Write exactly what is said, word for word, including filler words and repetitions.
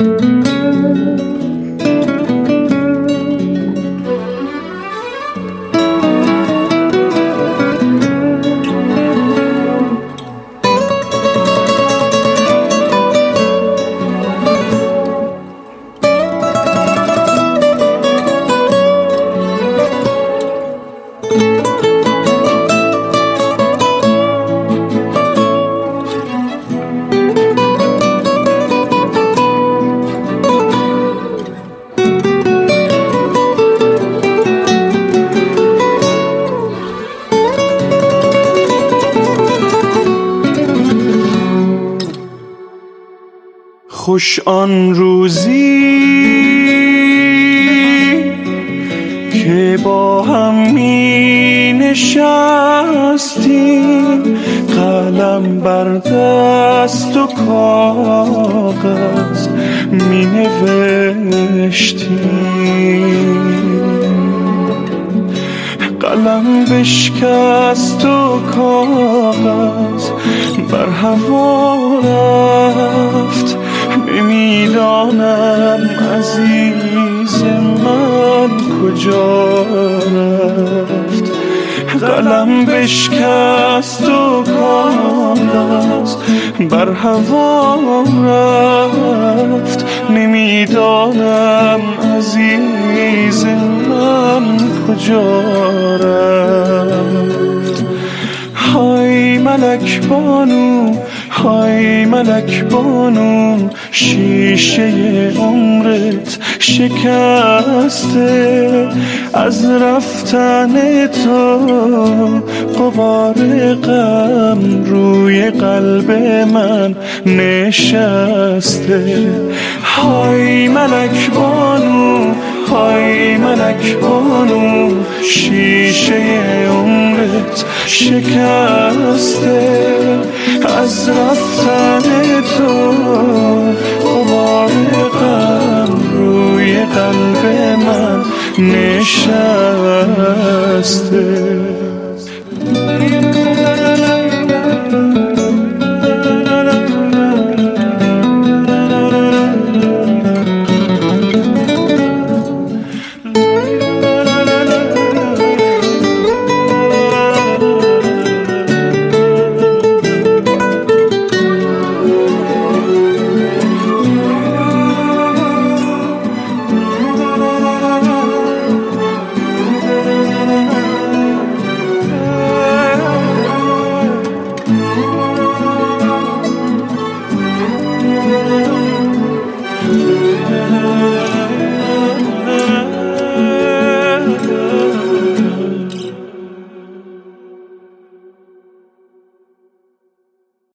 خوش آن روزی که با هم می نشستیم، قلم بر دست و کاغذ می نوشتیم. قلم بشکست و کاغذ بر هوا رفت، نمیدانم عزیز من کجا رفت. قلم بشکست و کاغذ بر هوا رفت، نمیدانم عزیز من کجا رفت. های ملک بانو، های ملک بانو، شیشه عمرت شکسته، از رفتن تو غبار غم روی قلب من نشسته. های ملک بانو، های ملک بانو، شیشه عمرت شکسته، از رفتن تو غبار غم روی قلب من نشسته. Oh,